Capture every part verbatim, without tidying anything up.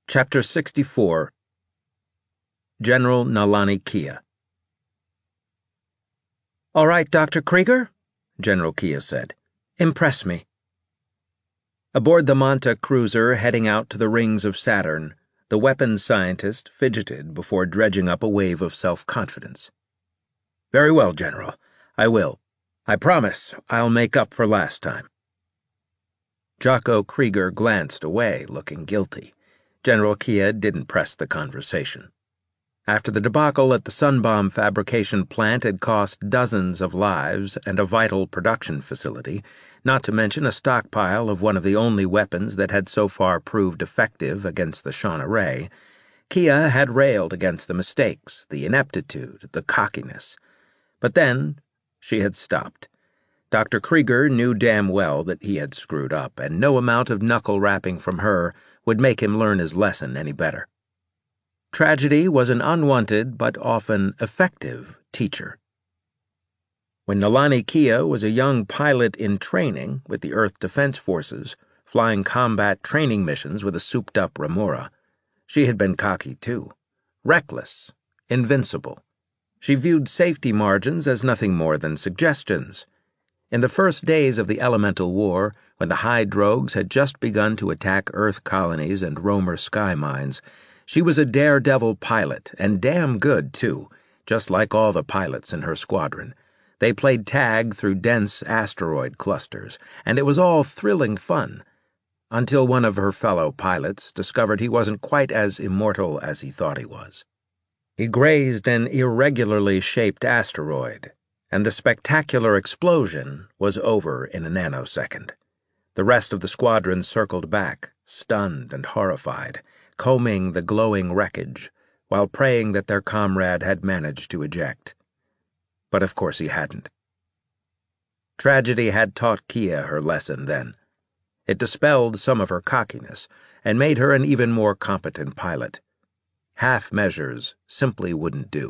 Chapter sixty-four. General Nalani Kia. "All right, Doctor Krieger," General Kia said. "Impress me." Aboard the Manta cruiser heading out to the rings of Saturn, the weapons scientist fidgeted before dredging up a wave of self-confidence. "Very well, General. I will. I promise I'll make up for last time." Jocko Krieger glanced away, looking guilty. General Kia didn't press the conversation. After the debacle at the Sunbomb fabrication plant had cost dozens of lives and a vital production facility, not to mention a stockpile of one of the only weapons that had so far proved effective against the Shauna Ray, Kia had railed against the mistakes, the ineptitude, the cockiness. But then she had stopped. Doctor Krieger knew damn well that he had screwed up, and no amount of knuckle-rapping from her would make him learn his lesson any better. Tragedy was an unwanted but often effective teacher. When Nalani Kia was a young pilot in training with the Earth Defense Forces, flying combat training missions with a souped-up Remora, she had been cocky too. Reckless, invincible. She viewed safety margins as nothing more than suggestions. In the first days of the Elemental War, when the Hydrogues had just begun to attack Earth colonies and Romer sky mines, she was a daredevil pilot, and damn good, too, just like all the pilots in her squadron. They played tag through dense asteroid clusters, and it was all thrilling fun, until one of her fellow pilots discovered he wasn't quite as immortal as he thought he was. He grazed an irregularly shaped asteroid, and the spectacular explosion was over in a nanosecond. The rest of the squadron circled back, stunned and horrified, combing the glowing wreckage, while praying that their comrade had managed to eject. But of course he hadn't. Tragedy had taught Kia her lesson then. It dispelled some of her cockiness, and made her an even more competent pilot. Half measures simply wouldn't do.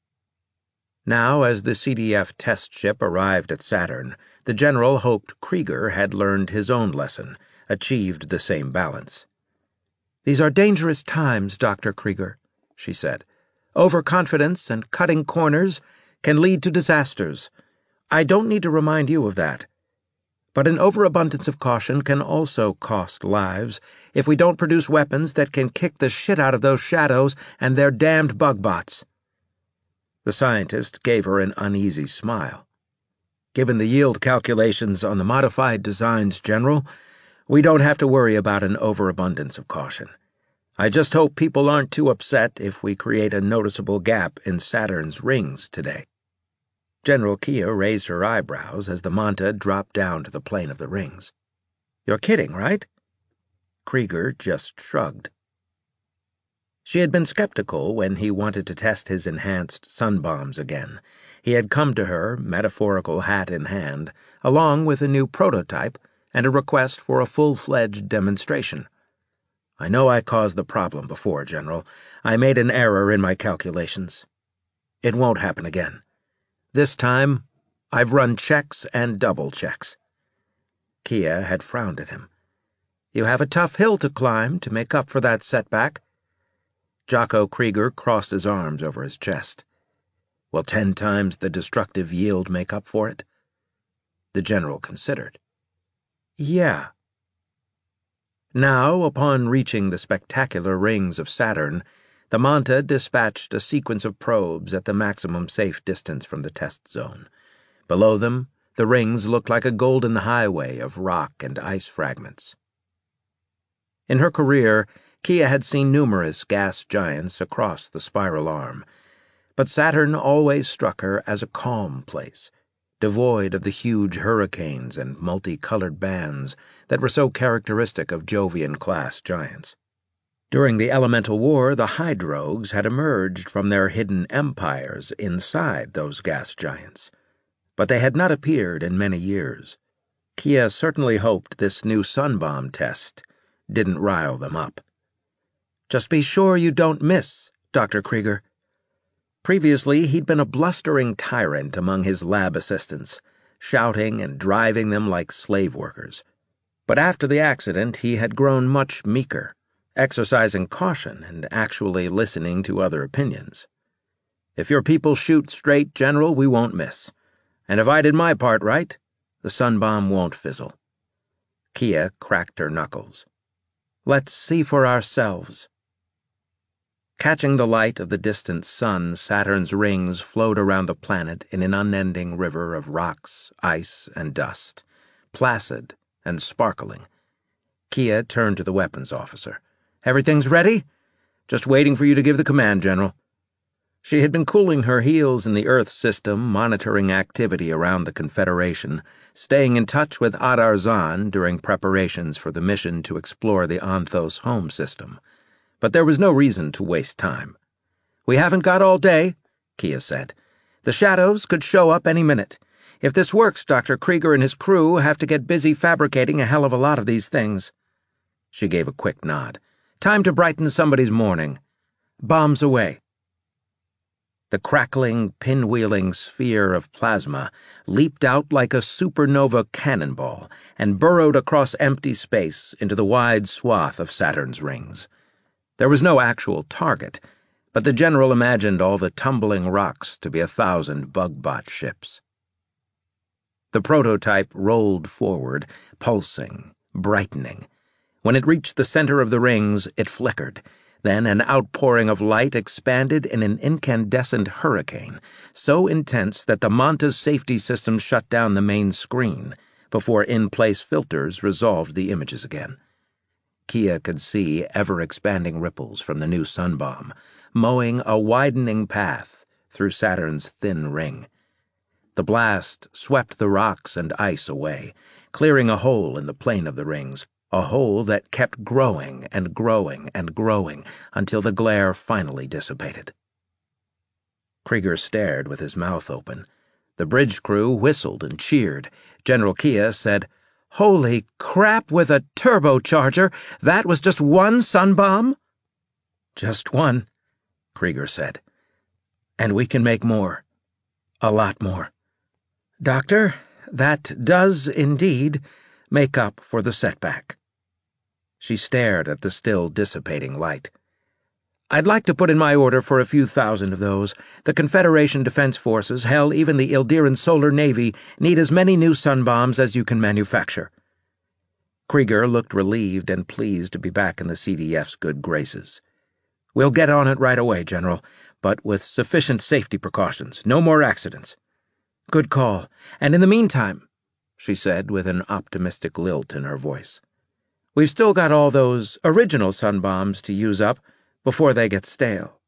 Now, as the C D F test ship arrived at Saturn, the general hoped Krieger had learned his own lesson, achieved the same balance. "These are dangerous times, Doctor Krieger," she said. "Overconfidence and cutting corners can lead to disasters. I don't need to remind you of that. But an overabundance of caution can also cost lives if we don't produce weapons that can kick the shit out of those shadows and their damned bug bots." The scientist gave her an uneasy smile. "Given the yield calculations on the modified designs, General, we don't have to worry about an overabundance of caution. I just hope people aren't too upset if we create a noticeable gap in Saturn's rings today." General Kia raised her eyebrows as the Manta dropped down to the plane of the rings. "You're kidding, right?" Krieger just shrugged. She had been skeptical when he wanted to test his enhanced sun bombs again. He had come to her, metaphorical hat in hand, along with a new prototype and a request for a full-fledged demonstration. "I know I caused the problem before, General. I made an error in my calculations. It won't happen again. This time, I've run checks and double checks." Kia had frowned at him. "You have a tough hill to climb to make up for that setback." Jocko Krieger crossed his arms over his chest. "Will ten times the destructive yield make up for it?" The general considered. "Yeah." Now, upon reaching the spectacular rings of Saturn, the Manta dispatched a sequence of probes at the maximum safe distance from the test zone. Below them, the rings looked like a golden highway of rock and ice fragments. In her career, Kia had seen numerous gas giants across the spiral arm, but Saturn always struck her as a calm place, devoid of the huge hurricanes and multicolored bands that were so characteristic of Jovian-class giants. During the Elemental War, the Hydrogues had emerged from their hidden empires inside those gas giants, but they had not appeared in many years. Kia certainly hoped this new Sunbomb test didn't rile them up. "Just be sure you don't miss, Doctor Krieger." Previously, he'd been a blustering tyrant among his lab assistants, shouting and driving them like slave workers. But after the accident, he had grown much meeker, exercising caution and actually listening to other opinions. If your people shoot straight, General, we won't miss. And if I did my part right, the sun bomb won't fizzle. Kia cracked her knuckles. Let's see for ourselves. Catching the light of the distant sun, Saturn's rings flowed around the planet in an unending river of rocks, ice, and dust, placid and sparkling. Kia turned to the weapons officer. Everything's ready? Just waiting for you to give the command, General. She had been cooling her heels in the Earth system, monitoring activity around the Confederation, staying in touch with Adar Zahn during preparations for the mission to explore the Anthos home system. But there was no reason to waste time. We haven't got all day, Kia said. The shadows could show up any minute. If this works, Doctor Krieger and his crew have to get busy fabricating a hell of a lot of these things. She gave a quick nod. Time to brighten somebody's morning. Bombs away. The crackling, pinwheeling sphere of plasma leaped out like a supernova cannonball and burrowed across empty space into the wide swath of Saturn's rings. There was no actual target, but the general imagined all the tumbling rocks to be a thousand bug-bot ships. The prototype rolled forward, pulsing, brightening. When it reached the center of the rings, it flickered. Then an outpouring of light expanded in an incandescent hurricane, so intense that the Manta's safety system shut down the main screen before in-place filters resolved the images again. Kia could see ever-expanding ripples from the new sun bomb, mowing a widening path through Saturn's thin ring. The blast swept the rocks and ice away, clearing a hole in the plane of the rings, a hole that kept growing and growing and growing until the glare finally dissipated. Krieger stared with his mouth open. The bridge crew whistled and cheered. General Kia said, Holy crap with a turbocharger! That was just one sun bomb? Just one, Krieger said. And we can make more. A lot more. Doctor, that does indeed make up for the setback. She stared at the still dissipating light. I'd like to put in my order for a few thousand of those. The Confederation Defense Forces, hell, even the Ildiran Solar Navy, need as many new sun bombs as you can manufacture. Krieger looked relieved and pleased to be back in the C D F's good graces. We'll get on it right away, General, but with sufficient safety precautions. No more accidents. Good call. And in the meantime, she said with an optimistic lilt in her voice, we've still got all those original sun bombs to use up before they get stale.